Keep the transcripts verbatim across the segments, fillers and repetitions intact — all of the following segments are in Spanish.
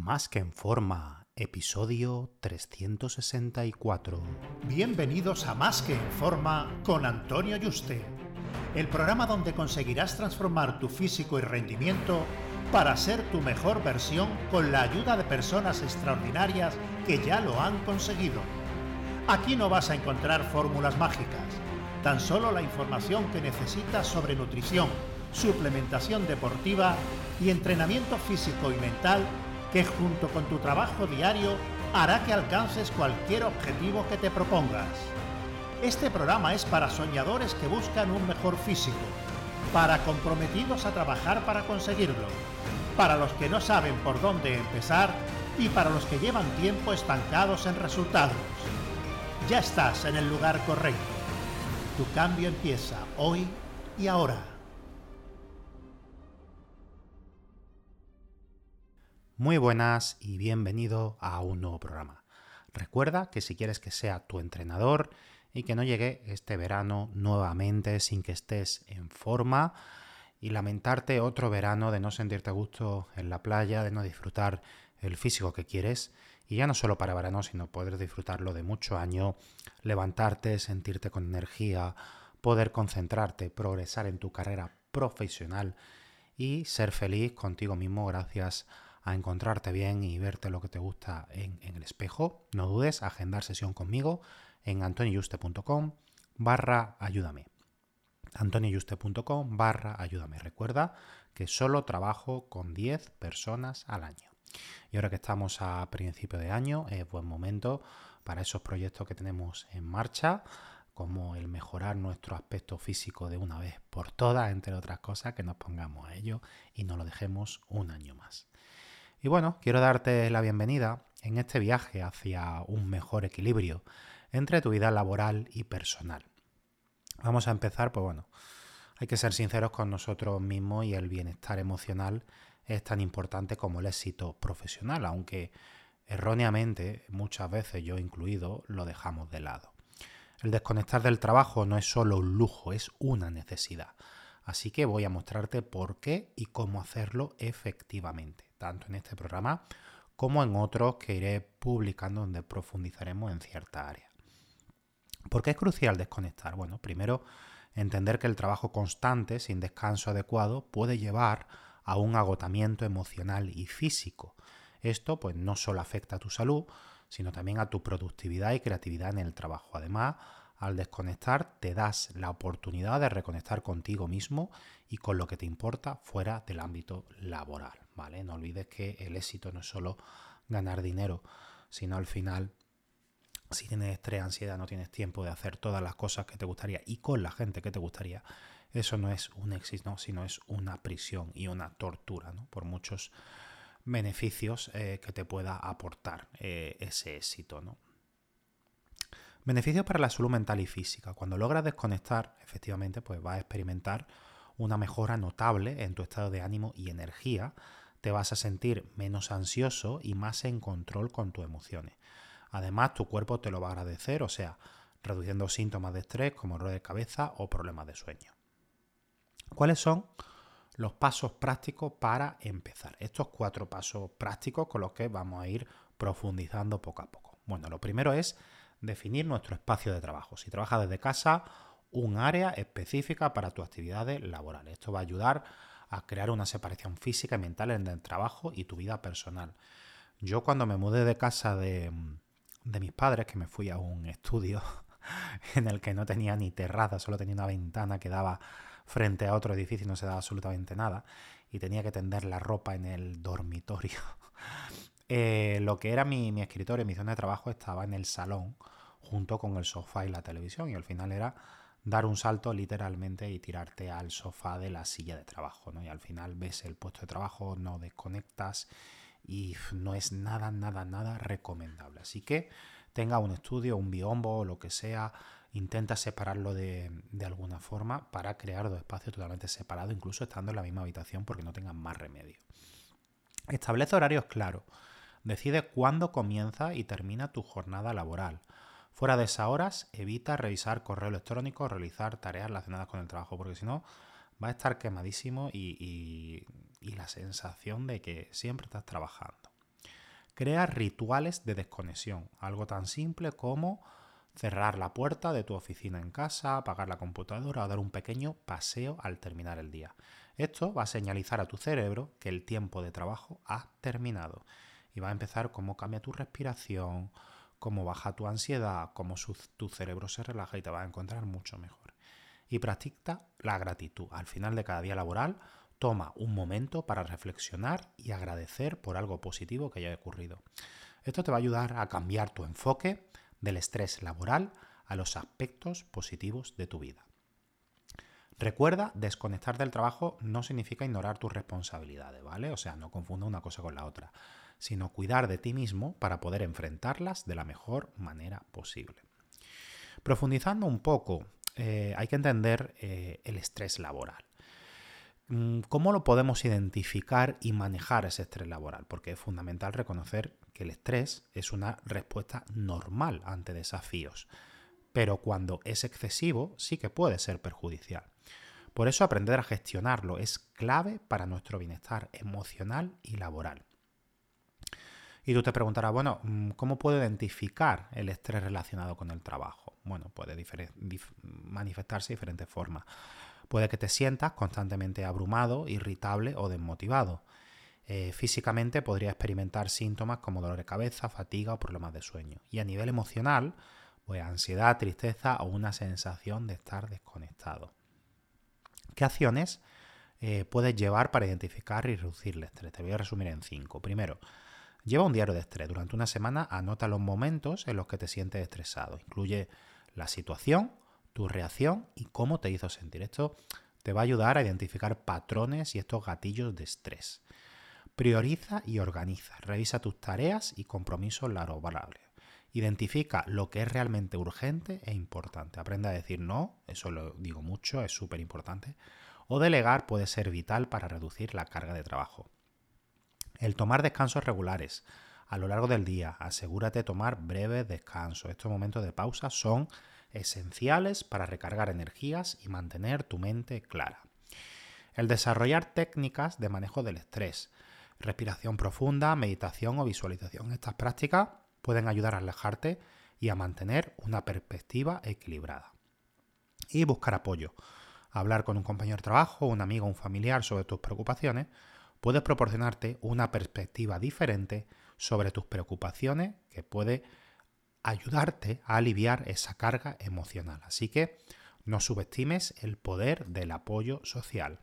Más que en forma, episodio trescientos sesenta y cuatro. Bienvenidos a Más que en forma con Antonio Yuste, el programa donde conseguirás transformar tu físico y rendimiento para ser tu mejor versión con la ayuda de personas extraordinarias que ya lo han conseguido. Aquí no vas a encontrar fórmulas mágicas, tan solo la información que necesitas sobre nutrición, suplementación deportiva y entrenamiento físico y mental que junto con tu trabajo diario hará que alcances cualquier objetivo que te propongas. Este programa es para soñadores que buscan un mejor físico, para comprometidos a trabajar para conseguirlo, para los que no saben por dónde empezar y para los que llevan tiempo estancados en resultados. Ya estás en el lugar correcto. Tu cambio empieza hoy y ahora. Muy buenas y bienvenido a un nuevo programa. Recuerda que si quieres que sea tu entrenador y que no llegue este verano nuevamente sin que estés en forma y lamentarte otro verano de no sentirte a gusto en la playa, de no disfrutar el físico que quieres, y ya no solo para verano, sino poder disfrutarlo de mucho año, levantarte, sentirte con energía, poder concentrarte, progresar en tu carrera profesional y ser feliz contigo mismo gracias a encontrarte bien y verte lo que te gusta en, en el espejo. No dudes, agendar sesión conmigo en antoniayuste.com barra ayúdame. antoniayuste.com barra ayúdame. Recuerda que solo trabajo con diez personas al año. Y ahora que estamos a principio de año, es buen momento para esos proyectos que tenemos en marcha, como el mejorar nuestro aspecto físico de una vez por todas, entre otras cosas, que nos pongamos a ello y no lo dejemos un año más. Y bueno, quiero darte la bienvenida en este viaje hacia un mejor equilibrio entre tu vida laboral y personal. Vamos a empezar, pues bueno, hay que ser sinceros con nosotros mismos y el bienestar emocional es tan importante como el éxito profesional, aunque erróneamente, muchas veces yo incluido, lo dejamos de lado. El desconectar del trabajo no es solo un lujo, es una necesidad. Así que voy a mostrarte por qué y cómo hacerlo efectivamente, tanto en este programa como en otros que iré publicando donde profundizaremos en cierta área. ¿Por qué es crucial desconectar? Bueno, primero, entender que el trabajo constante, sin descanso adecuado, puede llevar a un agotamiento emocional y físico. Esto pues no solo afecta a tu salud, sino también a tu productividad y creatividad en el trabajo. Además, al desconectar te das la oportunidad de reconectar contigo mismo y con lo que te importa fuera del ámbito laboral, ¿vale? No olvides que el éxito no es solo ganar dinero, sino al final, si tienes estrés, ansiedad, no tienes tiempo de hacer todas las cosas que te gustaría y con la gente que te gustaría, eso no es un éxito, sino es una prisión y una tortura, ¿no? Por muchos beneficios eh, que te pueda aportar eh, ese éxito, ¿no? Beneficios para la salud mental y física. Cuando logras desconectar, efectivamente, pues vas a experimentar una mejora notable en tu estado de ánimo y energía. Te vas a sentir menos ansioso y más en control con tus emociones. Además, tu cuerpo te lo va a agradecer, o sea, reduciendo síntomas de estrés como dolor de cabeza o problemas de sueño. ¿Cuáles son los pasos prácticos para empezar? Estos cuatro pasos prácticos con los que vamos a ir profundizando poco a poco. Bueno, lo primero es definir nuestro espacio de trabajo. Si trabajas desde casa, un área específica para tus actividades laborales. Esto va a ayudar a crear una separación física y mental entre el trabajo y tu vida personal. Yo cuando me mudé de casa de, de mis padres, que me fui a un estudio en el que no tenía ni terraza, solo tenía una ventana que daba frente a otro edificio y no se daba absolutamente nada, y tenía que tender la ropa en el dormitorio. Eh, lo que era mi, mi escritorio, mi zona de trabajo, estaba en el salón junto con el sofá y la televisión, y al final era dar un salto literalmente y tirarte al sofá de la silla de trabajo, ¿no? Y al final ves el puesto de trabajo, no desconectas y no es nada, nada, nada recomendable. Así que tenga un estudio, un biombo o lo que sea, intenta separarlo de, de alguna forma para crear dos espacios totalmente separados, incluso estando en la misma habitación porque no tengan más remedio. Establece horarios claros. Decide cuándo comienza y termina tu jornada laboral. Fuera de esas horas, evita revisar correo electrónico o realizar tareas relacionadas con el trabajo, porque si no, va a estar quemadísimo y, y, y la sensación de que siempre estás trabajando. Crea rituales de desconexión, algo tan simple como cerrar la puerta de tu oficina en casa, apagar la computadora o dar un pequeño paseo al terminar el día. Esto va a señalizar a tu cerebro que el tiempo de trabajo ha terminado y va a empezar cómo cambia tu respiración, cómo baja tu ansiedad, cómo su, tu cerebro se relaja y te vas a encontrar mucho mejor. Y practica la gratitud. Al final de cada día laboral, toma un momento para reflexionar y agradecer por algo positivo que haya ocurrido. Esto te va a ayudar a cambiar tu enfoque del estrés laboral a los aspectos positivos de tu vida. Recuerda, desconectar del trabajo no significa ignorar tus responsabilidades, ¿vale? O sea, no confunda una cosa con la otra, sino cuidar de ti mismo para poder enfrentarlas de la mejor manera posible. Profundizando un poco, eh, hay que entender eh, el estrés laboral. ¿Cómo lo podemos identificar y manejar ese estrés laboral? Porque es fundamental reconocer que el estrés es una respuesta normal ante desafíos, pero cuando es excesivo sí que puede ser perjudicial. Por eso aprender a gestionarlo es clave para nuestro bienestar emocional y laboral. Y tú te preguntarás, bueno, ¿cómo puedo identificar el estrés relacionado con el trabajo? Bueno, puede difer- dif- manifestarse de diferentes formas. Puede que te sientas constantemente abrumado, irritable o desmotivado. Eh, físicamente podría experimentar síntomas como dolor de cabeza, fatiga o problemas de sueño. Y a nivel emocional, pues ansiedad, tristeza o una sensación de estar desconectado. ¿Qué acciones eh, puedes llevar para identificar y reducir el estrés? Te voy a resumir en cinco. Primero, lleva un diario de estrés. Durante una semana anota los momentos en los que te sientes estresado. Incluye la situación, tu reacción y cómo te hizo sentir. Esto te va a ayudar a identificar patrones y estos gatillos de estrés. Prioriza y organiza. Revisa tus tareas y compromisos laborables. Identifica lo que es realmente urgente e importante. Aprende a decir no, eso lo digo mucho, es súper importante. O delegar puede ser vital para reducir la carga de trabajo. El tomar descansos regulares a lo largo del día. Asegúrate de tomar breves descansos. Estos momentos de pausa son esenciales para recargar energías y mantener tu mente clara. El desarrollar técnicas de manejo del estrés, respiración profunda, meditación o visualización. Estas prácticas pueden ayudar a relajarte y a mantener una perspectiva equilibrada. Y buscar apoyo. Hablar con un compañero de trabajo, un amigo o un familiar sobre tus preocupaciones puede proporcionarte una perspectiva diferente sobre tus preocupaciones que puede ayudarte a aliviar esa carga emocional. Así que no subestimes el poder del apoyo social.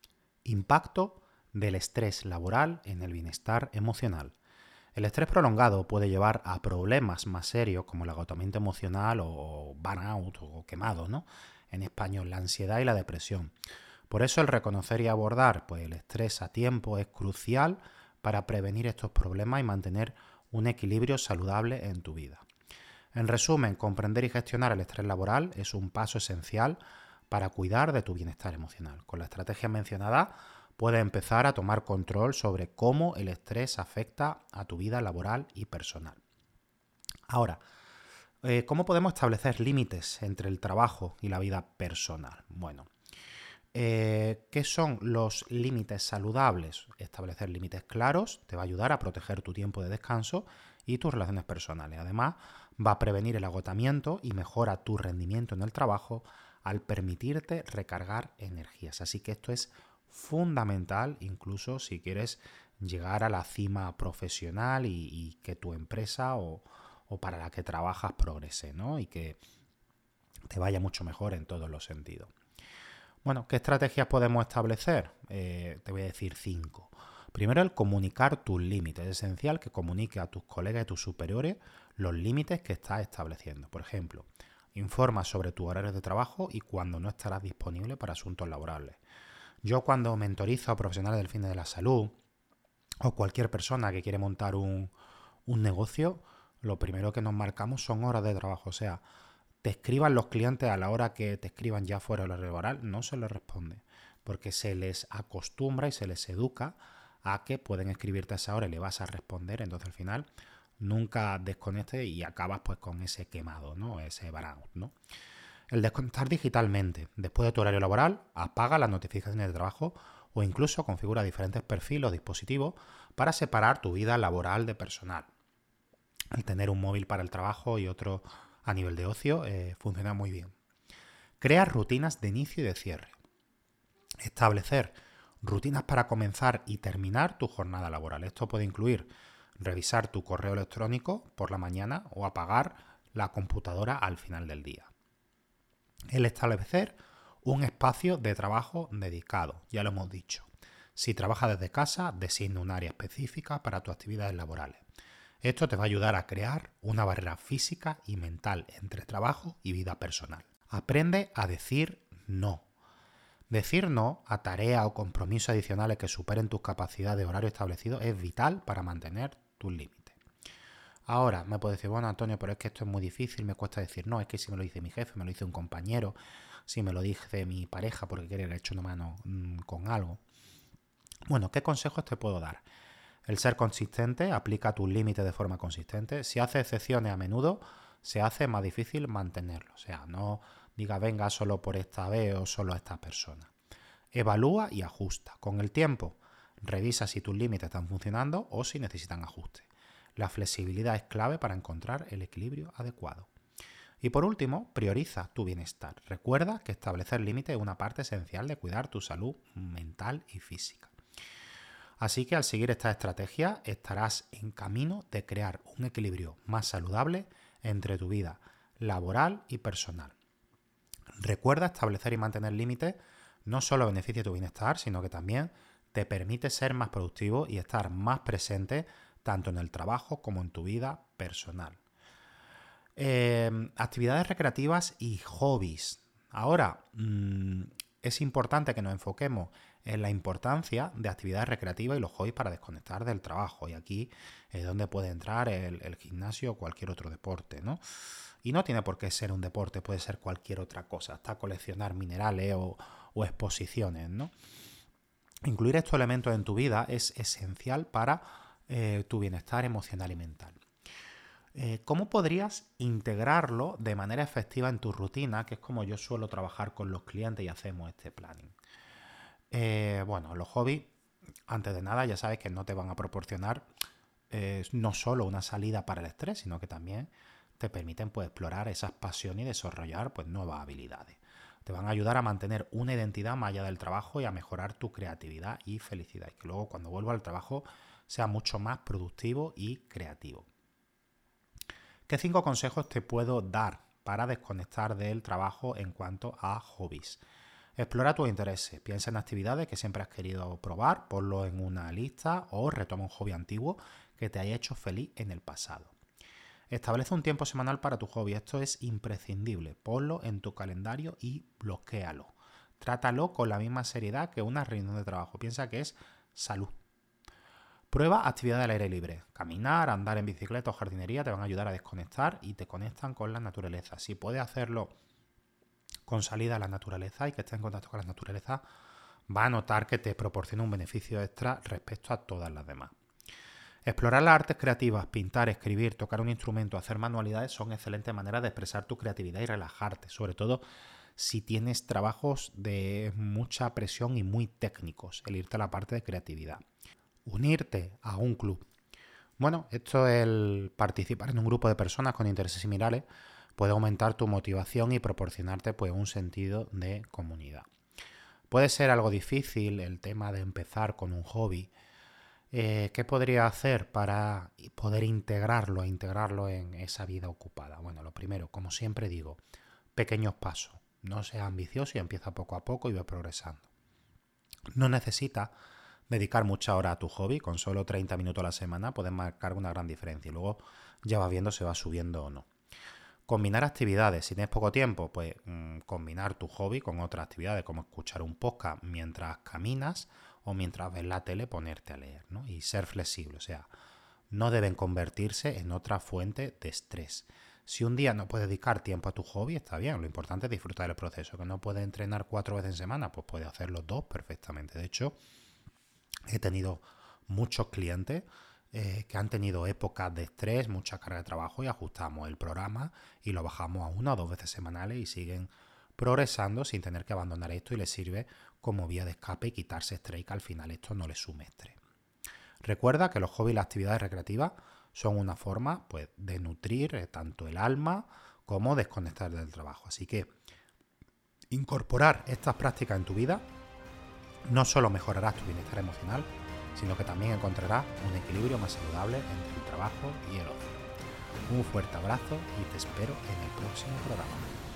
Impacto del estrés laboral en el bienestar emocional. El estrés prolongado puede llevar a problemas más serios como el agotamiento emocional o burnout o quemado, ¿no? En español, la ansiedad y la depresión. Por eso el reconocer y abordar pues, el estrés a tiempo es crucial para prevenir estos problemas y mantener un equilibrio saludable en tu vida. En resumen, comprender y gestionar el estrés laboral es un paso esencial para cuidar de tu bienestar emocional. Con la estrategia mencionada, puedes empezar a tomar control sobre cómo el estrés afecta a tu vida laboral y personal. Ahora, eh, ¿cómo podemos establecer límites entre el trabajo y la vida personal? Bueno, eh, ¿qué son los límites saludables? Establecer límites claros te va a ayudar a proteger tu tiempo de descanso y tus relaciones personales. Además, va a prevenir el agotamiento y mejora tu rendimiento en el trabajo al permitirte recargar energías. Así que esto es fundamental, incluso si quieres llegar a la cima profesional y, y que tu empresa o, o para la que trabajas progrese, ¿no? Y que te vaya mucho mejor en todos los sentidos. Bueno, ¿qué estrategias podemos establecer? Eh, te voy a decir cinco. Primero, el comunicar tus límites. Es esencial que comuniques a tus colegas y tus superiores los límites que estás estableciendo. Por ejemplo, informa sobre tu horario de trabajo y cuándo no estarás disponible para asuntos laborables. Yo cuando mentorizo a profesionales del fin de la salud o cualquier persona que quiere montar un, un negocio, lo primero que nos marcamos son horas de trabajo. O sea, te escriban los clientes a la hora que te escriban ya fuera del horario laboral, no se les responde, porque se les acostumbra y se les educa a que pueden escribirte a esa hora y le vas a responder. Entonces al final nunca desconectes y acabas pues con ese quemado, ¿no? Ese burnout, ¿no? El desconectar digitalmente. Después de tu horario laboral, apaga las notificaciones de trabajo o incluso configura diferentes perfiles o dispositivos para separar tu vida laboral de personal. El tener un móvil para el trabajo y otro a nivel de ocio eh, funciona muy bien. Crea rutinas de inicio y de cierre. Establecer rutinas para comenzar y terminar tu jornada laboral. Esto puede incluir revisar tu correo electrónico por la mañana o apagar la computadora al final del día. El establecer un espacio de trabajo dedicado, ya lo hemos dicho. Si trabajas desde casa, designa un área específica para tus actividades laborales. Esto te va a ayudar a crear una barrera física y mental entre trabajo y vida personal. Aprende a decir no. Decir no a tareas o compromisos adicionales que superen tus capacidades de horario establecido es vital para mantener tus límites. Ahora, me puedes decir, bueno, Antonio, pero es que esto es muy difícil, me cuesta decir no, es que si me lo dice mi jefe, me lo dice un compañero, si me lo dice mi pareja porque quiere echar una mano mmm, con algo. Bueno, ¿qué consejos te puedo dar? El ser consistente, aplica tus límites de forma consistente. Si hace excepciones a menudo, se hace más difícil mantenerlo. O sea, no diga venga solo por esta vez o solo a esta persona. Evalúa y ajusta. Con el tiempo, revisa si tus límites están funcionando o si necesitan ajuste. La flexibilidad es clave para encontrar el equilibrio adecuado. Y por último, prioriza tu bienestar. Recuerda que establecer límites es una parte esencial de cuidar tu salud mental y física. Así que al seguir esta estrategia estarás en camino de crear un equilibrio más saludable entre tu vida laboral y personal. Recuerda, establecer y mantener límites no solo beneficia tu bienestar, sino que también te permite ser más productivo y estar más presente tanto en el trabajo como en tu vida personal. Eh, actividades recreativas y hobbies. Ahora, mmm, es importante que nos enfoquemos en la importancia de actividades recreativas y los hobbies para desconectar del trabajo. Y aquí es donde puede entrar el, el gimnasio o cualquier otro deporte, ¿no? Y no tiene por qué ser un deporte, puede ser cualquier otra cosa, hasta coleccionar minerales o, o exposiciones, ¿no? Incluir estos elementos en tu vida es esencial para eh, tu bienestar emocional y mental. Eh, ¿Cómo podrías integrarlo de manera efectiva en tu rutina? Que es como yo suelo trabajar con los clientes y hacemos este planning. Eh, bueno, los hobbies, antes de nada, ya sabes que no te van a proporcionar eh, no solo una salida para el estrés, sino que también te permiten pues, explorar esas pasiones y desarrollar pues, nuevas habilidades. Te van a ayudar a mantener una identidad más allá del trabajo y a mejorar tu creatividad y felicidad. Y que luego cuando vuelvas al trabajo sea mucho más productivo y creativo. ¿Qué cinco consejos te puedo dar para desconectar del trabajo en cuanto a hobbies? Explora tus intereses, piensa en actividades que siempre has querido probar, ponlo en una lista o retoma un hobby antiguo que te haya hecho feliz en el pasado. Establece un tiempo semanal para tu hobby, esto es imprescindible, ponlo en tu calendario y bloquéalo. Trátalo con la misma seriedad que una reunión de trabajo, piensa que es salud. Prueba actividades al aire libre. Caminar, andar en bicicleta o jardinería te van a ayudar a desconectar y te conectan con la naturaleza. Si puedes hacerlo con salida a la naturaleza y que estés en contacto con la naturaleza, va a notar que te proporciona un beneficio extra respecto a todas las demás. Explorar las artes creativas, pintar, escribir, tocar un instrumento, hacer manualidades son excelentes maneras de expresar tu creatividad y relajarte, sobre todo si tienes trabajos de mucha presión y muy técnicos, el irte a la parte de creatividad. Unirte a un club. Bueno, esto es el participar en un grupo de personas con intereses similares puede aumentar tu motivación y proporcionarte pues, un sentido de comunidad. Puede ser algo difícil el tema de empezar con un hobby. Eh, ¿Qué podría hacer para poder integrarlo, integrarlo en esa vida ocupada? Bueno, lo primero, como siempre digo, pequeños pasos. No seas ambicioso y empieza poco a poco y ve progresando. No necesitas dedicar muchas horas a tu hobby, con solo treinta minutos a la semana puedes marcar una gran diferencia y luego ya vas viendo si va subiendo o no. Combinar actividades, si tienes poco tiempo, pues mmm, combinar tu hobby con otras actividades como escuchar un podcast mientras caminas o mientras ves la tele, ponerte a leer, ¿no? Y ser flexible, o sea, no deben convertirse en otra fuente de estrés. Si un día no puedes dedicar tiempo a tu hobby, está bien, lo importante es disfrutar del proceso. Que no puedes entrenar cuatro veces en semana, pues puedes hacerlo dos perfectamente. De hecho, he tenido muchos clientes eh, que han tenido épocas de estrés, mucha carga de trabajo y ajustamos el programa y lo bajamos a una o dos veces semanales y siguen progresando sin tener que abandonar esto y les sirve como vía de escape y quitarse estrés y que al final esto no les sume estrés. Recuerda que los hobbies y las actividades recreativas son una forma, pues, de nutrir eh, tanto el alma como desconectar del trabajo. Así que incorporar estas prácticas en tu vida no solo mejorarás tu bienestar emocional, sino que también encontrarás un equilibrio más saludable entre el trabajo y el ocio. Un fuerte abrazo y te espero en el próximo programa.